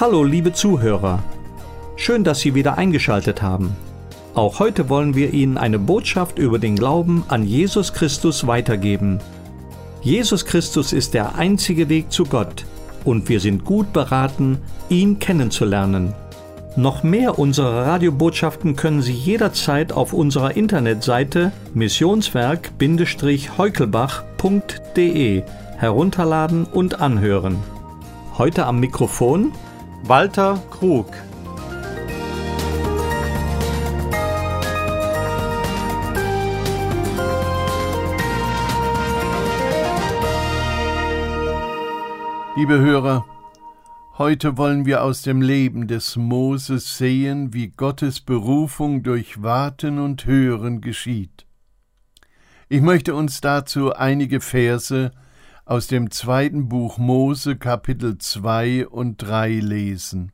Hallo liebe Zuhörer, schön, dass Sie wieder eingeschaltet haben. Auch heute wollen wir Ihnen eine Botschaft über den Glauben an Jesus Christus weitergeben. Jesus Christus ist der einzige Weg zu Gott und wir sind gut beraten, ihn kennenzulernen. Noch mehr unserer Radiobotschaften können Sie jederzeit auf unserer Internetseite missionswerk-heukelbach.de herunterladen und anhören. Heute am Mikrofon Walter Krug. Liebe Hörer, heute wollen wir aus dem Leben des Moses sehen, wie Gottes Berufung durch Warten und Hören geschieht. Ich möchte uns dazu einige Verse aus dem 2. Buch Mose, Kapitel 2 und 3 lesen.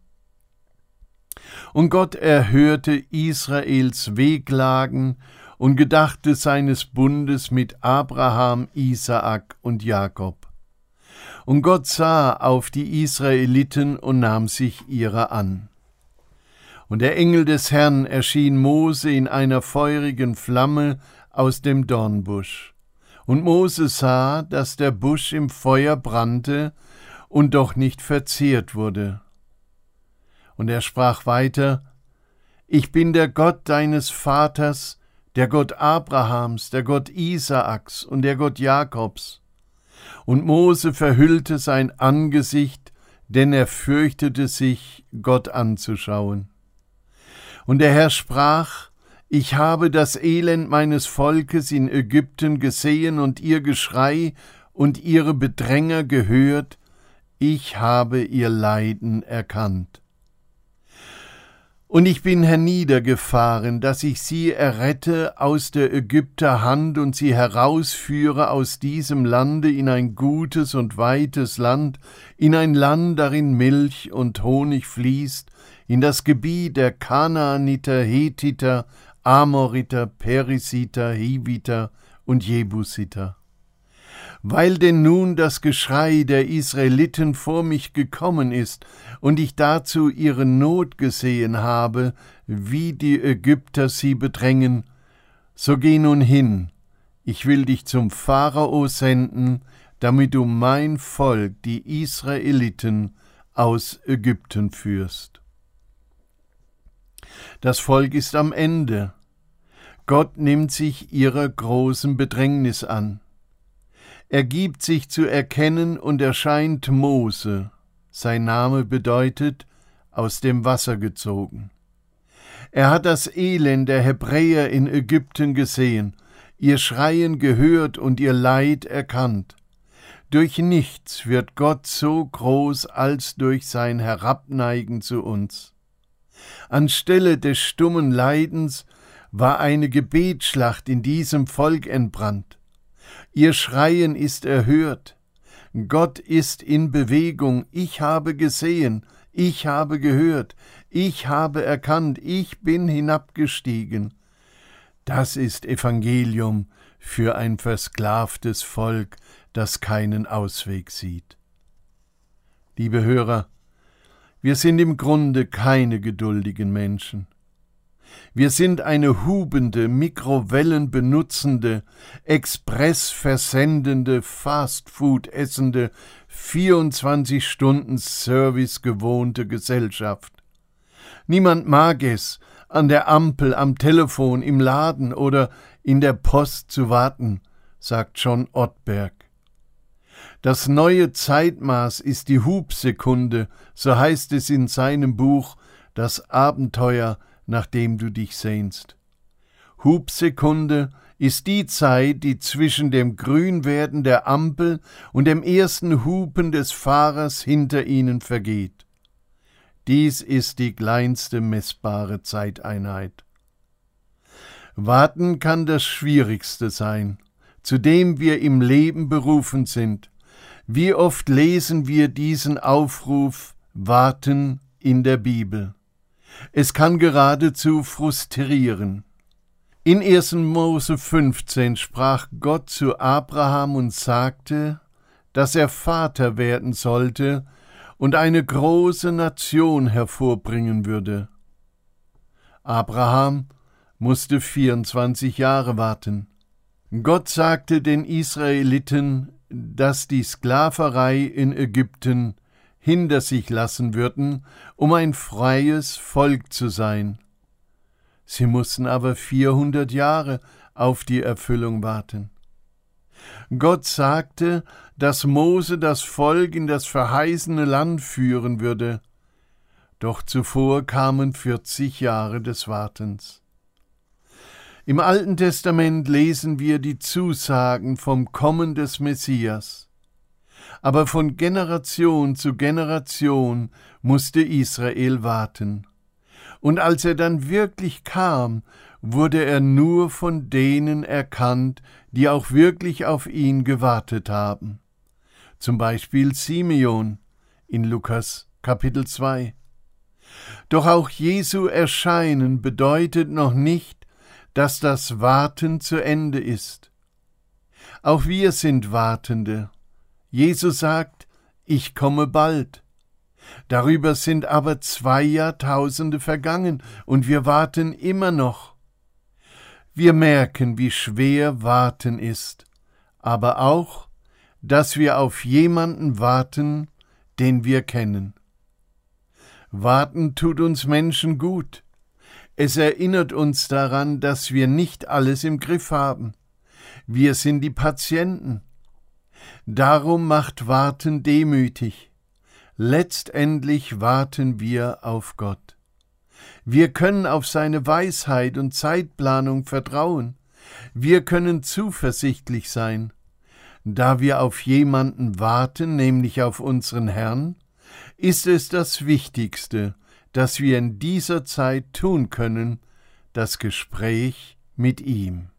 Und Gott erhörte Israels Wehklagen und gedachte seines Bundes mit Abraham, Isaak und Jakob. Und Gott sah auf die Israeliten und nahm sich ihrer an. Und der Engel des Herrn erschien Mose in einer feurigen Flamme aus dem Dornbusch. Und Mose sah, dass der Busch im Feuer brannte und doch nicht verzehrt wurde. Und er sprach weiter: Ich bin der Gott deines Vaters, der Gott Abrahams, der Gott Isaaks und der Gott Jakobs. Und Mose verhüllte sein Angesicht, denn er fürchtete sich, Gott anzuschauen. Und der Herr sprach: Ich habe das Elend meines Volkes in Ägypten gesehen und ihr Geschrei und ihre Bedränger gehört. Ich habe ihr Leiden erkannt. Und ich bin herniedergefahren, dass ich sie errette aus der Ägypter Hand und sie herausführe aus diesem Lande in ein gutes und weites Land, in ein Land, darin Milch und Honig fließt, in das Gebiet der Kanaaniter, Hethiter, Amoriter, Perisiter, Hiviter und Jebusiter. Weil denn nun das Geschrei der Israeliten vor mich gekommen ist und ich dazu ihre Not gesehen habe, wie die Ägypter sie bedrängen, so geh nun hin, ich will dich zum Pharao senden, damit du mein Volk, die Israeliten, aus Ägypten führst. Das Volk ist am Ende. Gott nimmt sich ihrer großen Bedrängnis an. Er gibt sich zu erkennen und erscheint Mose. Sein Name bedeutet, aus dem Wasser gezogen. Er hat das Elend der Hebräer in Ägypten gesehen, ihr Schreien gehört und ihr Leid erkannt. Durch nichts wird Gott so groß als durch sein Herabneigen zu uns. Anstelle des stummen Leidens war eine Gebetsschlacht in diesem Volk entbrannt. Ihr Schreien ist erhört. Gott ist in Bewegung. Ich habe gesehen, ich habe gehört, ich habe erkannt, ich bin hinabgestiegen. Das ist Evangelium für ein versklavtes Volk, das keinen Ausweg sieht. Liebe Hörer, wir sind im Grunde keine geduldigen Menschen. Wir sind eine hubende, Mikrowellen benutzende, Express versendende, Fastfood essende, 24-Stunden-Service gewohnte Gesellschaft. Niemand mag es, an der Ampel, am Telefon, im Laden oder in der Post zu warten, sagt John Ortberg. Das neue Zeitmaß ist die Hubsekunde, so heißt es in seinem Buch Das Abenteuer, nach dem du dich sehnst. Hubsekunde ist die Zeit, die zwischen dem Grünwerden der Ampel und dem ersten Hupen des Fahrers hinter ihnen vergeht. Dies ist die kleinste messbare Zeiteinheit. Warten kann das Schwierigste sein, zu dem wir im Leben berufen sind. Wie oft lesen wir diesen Aufruf Warten in der Bibel? Es kann geradezu frustrieren. In 1. Mose 15 sprach Gott zu Abraham und sagte, dass er Vater werden sollte und eine große Nation hervorbringen würde. Abraham musste 24 Jahre warten. Gott sagte den Israeliten, dass die Sklaverei in Ägypten hinter sich lassen würden, um ein freies Volk zu sein. Sie mussten aber 400 Jahre auf die Erfüllung warten. Gott sagte, dass Mose das Volk in das verheißene Land führen würde, doch zuvor kamen 40 Jahre des Wartens. Im Alten Testament lesen wir die Zusagen vom Kommen des Messias. Aber von Generation zu Generation musste Israel warten. Und als er dann wirklich kam, wurde er nur von denen erkannt, die auch wirklich auf ihn gewartet haben. Zum Beispiel Simeon in Lukas Kapitel 2. Doch auch Jesu Erscheinen bedeutet noch nicht, dass das Warten zu Ende ist. Auch wir sind Wartende. Jesus sagt, ich komme bald. Darüber sind aber 2 Jahrtausende vergangen und wir warten immer noch. Wir merken, wie schwer Warten ist, aber auch, dass wir auf jemanden warten, den wir kennen. Warten tut uns Menschen gut. Es erinnert uns daran, dass wir nicht alles im Griff haben. Wir sind die Patienten. Darum macht Warten demütig. Letztendlich warten wir auf Gott. Wir können auf seine Weisheit und Zeitplanung vertrauen. Wir können zuversichtlich sein. Da wir auf jemanden warten, nämlich auf unseren Herrn, ist es das Wichtigste, das wir in dieser Zeit tun können, das Gespräch mit ihm.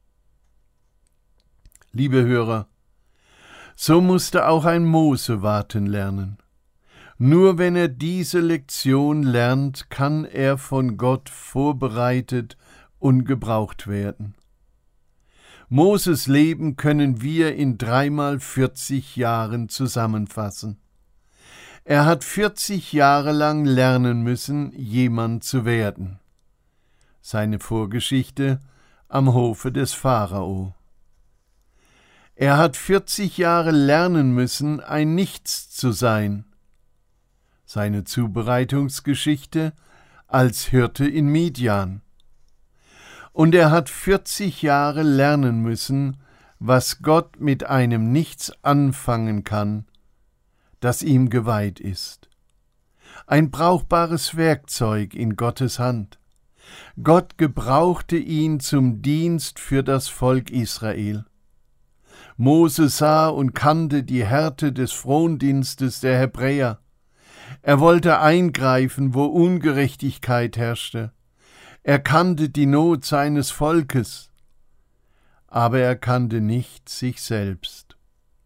Liebe Hörer, so musste auch ein Mose warten lernen. Nur wenn er diese Lektion lernt, kann er von Gott vorbereitet und gebraucht werden. Moses Leben können wir in 3 × 40 Jahren zusammenfassen. Er hat 40 Jahre lang lernen müssen, jemand zu werden. Seine Vorgeschichte am Hofe des Pharao. Er hat 40 Jahre lernen müssen, ein Nichts zu sein. Seine Zubereitungsgeschichte als Hirte in Midian. Und er hat 40 Jahre lernen müssen, was Gott mit einem Nichts anfangen kann, das ihm geweiht ist. Ein brauchbares Werkzeug in Gottes Hand. Gott gebrauchte ihn zum Dienst für das Volk Israel. Mose sah und kannte die Härte des Frondienstes der Hebräer. Er wollte eingreifen, wo Ungerechtigkeit herrschte. Er kannte die Not seines Volkes, aber er kannte nicht sich selbst.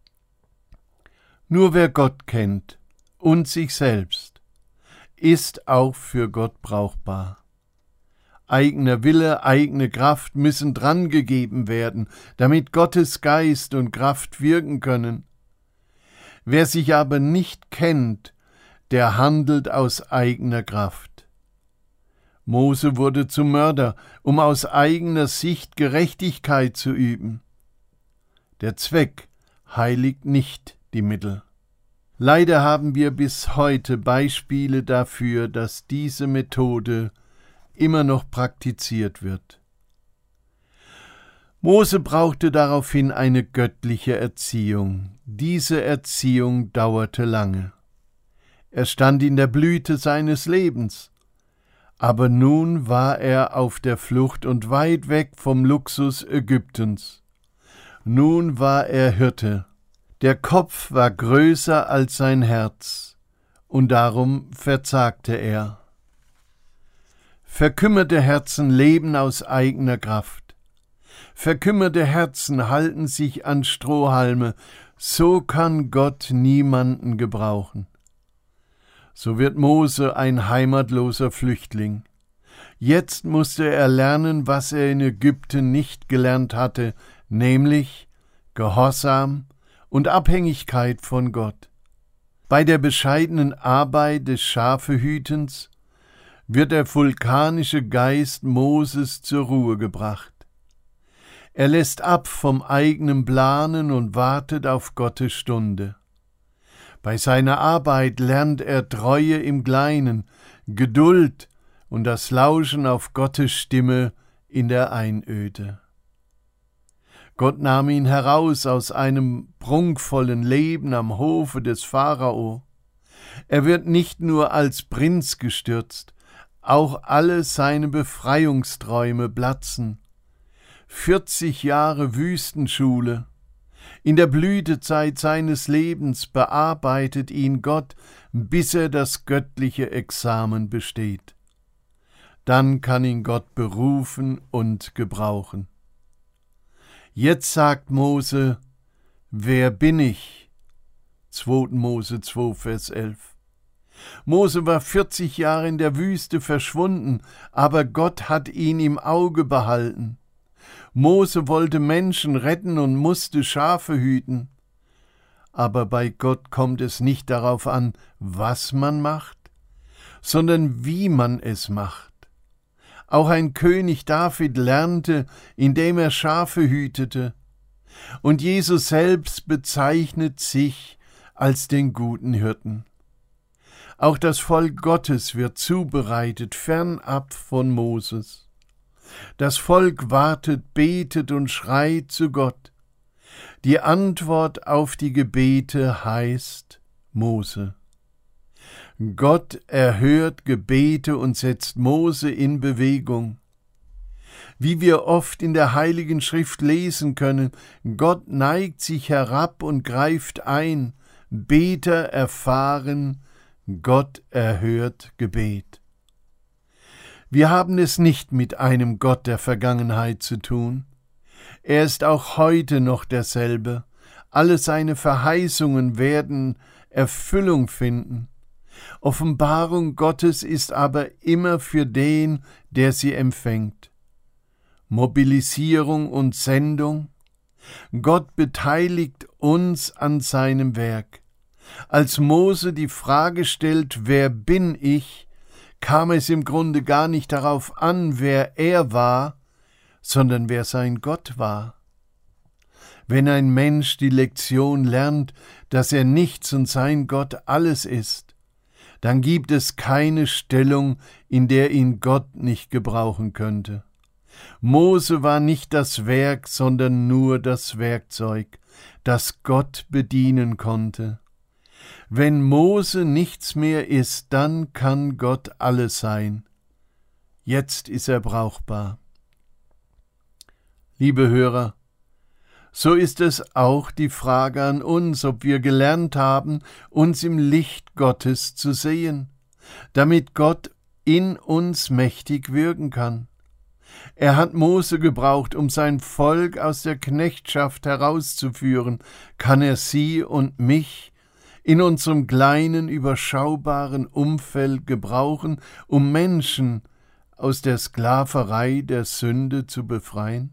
Nur wer Gott kennt und sich selbst, ist auch für Gott brauchbar. Eigener Wille, eigene Kraft müssen drangegeben werden, damit Gottes Geist und Kraft wirken können. Wer sich aber nicht kennt, der handelt aus eigener Kraft. Mose wurde zum Mörder, um aus eigener Sicht Gerechtigkeit zu üben. Der Zweck heiligt nicht die Mittel. Leider haben wir bis heute Beispiele dafür, dass diese Methode immer noch praktiziert wird. Mose brauchte daraufhin eine göttliche Erziehung. Diese Erziehung dauerte lange. Er stand in der Blüte seines Lebens, aber nun war er auf der Flucht und weit weg vom Luxus Ägyptens. Nun war er Hirte. Der Kopf war größer als sein Herz, und darum verzagte er. Verkümmerte Herzen leben aus eigener Kraft. Verkümmerte Herzen halten sich an Strohhalme, so kann Gott niemanden gebrauchen. So wird Mose ein heimatloser Flüchtling. Jetzt musste er lernen, was er in Ägypten nicht gelernt hatte, nämlich Gehorsam und Abhängigkeit von Gott. Bei der bescheidenen Arbeit des Schafehütens wird der vulkanische Geist Moses zur Ruhe gebracht. Er lässt ab vom eigenen Planen und wartet auf Gottes Stunde. Bei seiner Arbeit lernt er Treue im Kleinen, Geduld und das Lauschen auf Gottes Stimme in der Einöde. Gott nahm ihn heraus aus einem prunkvollen Leben am Hofe des Pharao. Er wird nicht nur als Prinz gestürzt, auch alle seine Befreiungsträume platzen. 40 Jahre Wüstenschule. In der Blütezeit seines Lebens bearbeitet ihn Gott, bis er das göttliche Examen besteht. Dann kann ihn Gott berufen und gebrauchen. Jetzt sagt Mose: Wer bin ich? 2. Mose 2, Vers 11. Mose war 40 Jahre in der Wüste verschwunden, aber Gott hat ihn im Auge behalten. Mose wollte Menschen retten und musste Schafe hüten. Aber bei Gott kommt es nicht darauf an, was man macht, sondern wie man es macht. Auch ein König David lernte, indem er Schafe hütete. Und Jesus selbst bezeichnet sich als den guten Hirten. Auch das Volk Gottes wird zubereitet, fernab von Moses. Das Volk wartet, betet und schreit zu Gott. Die Antwort auf die Gebete heißt Mose. Gott erhört Gebete und setzt Mose in Bewegung. Wie wir oft in der Heiligen Schrift lesen können, Gott neigt sich herab und greift ein. Beter erfahren, Gott erhört Gebet. Wir haben es nicht mit einem Gott der Vergangenheit zu tun. Er ist auch heute noch derselbe. Alle seine Verheißungen werden Erfüllung finden. Offenbarung Gottes ist aber immer für den, der sie empfängt. Mobilisierung und Sendung. Gott beteiligt uns an seinem Werk. Als Mose die Frage stellt, wer bin ich, kam es im Grunde gar nicht darauf an, wer er war, sondern wer sein Gott war. Wenn ein Mensch die Lektion lernt, dass er nichts und sein Gott alles ist, dann gibt es keine Stellung, in der ihn Gott nicht gebrauchen könnte. Mose war nicht das Werk, sondern nur das Werkzeug, das Gott bedienen konnte. Wenn Mose nichts mehr ist, dann kann Gott alles sein. Jetzt ist er brauchbar. Liebe Hörer, so ist es auch die Frage an uns, ob wir gelernt haben, uns im Licht Gottes zu sehen, damit Gott in uns mächtig wirken kann. Er hat Mose gebraucht, um sein Volk aus der Knechtschaft herauszuführen. Kann er Sie und mich in unserem kleinen, überschaubaren Umfeld gebrauchen, um Menschen aus der Sklaverei der Sünde zu befreien?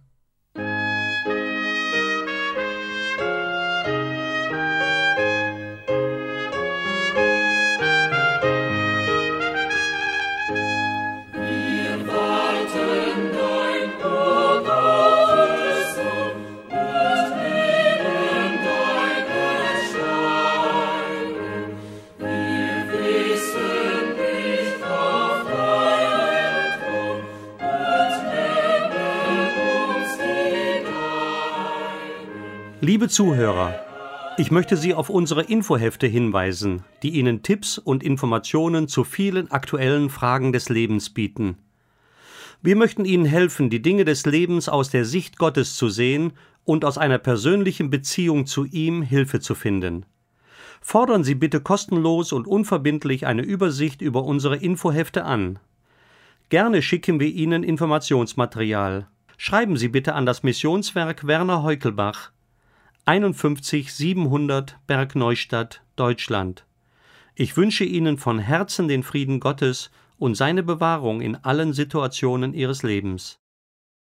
Liebe Zuhörer, ich möchte Sie auf unsere Infohefte hinweisen, die Ihnen Tipps und Informationen zu vielen aktuellen Fragen des Lebens bieten. Wir möchten Ihnen helfen, die Dinge des Lebens aus der Sicht Gottes zu sehen und aus einer persönlichen Beziehung zu ihm Hilfe zu finden. Fordern Sie bitte kostenlos und unverbindlich eine Übersicht über unsere Infohefte an. Gerne schicken wir Ihnen Informationsmaterial. Schreiben Sie bitte an das Missionswerk Werner Heukelbach, 51 700 Bergneustadt, Deutschland. Ich wünsche Ihnen von Herzen den Frieden Gottes und seine Bewahrung in allen Situationen Ihres Lebens.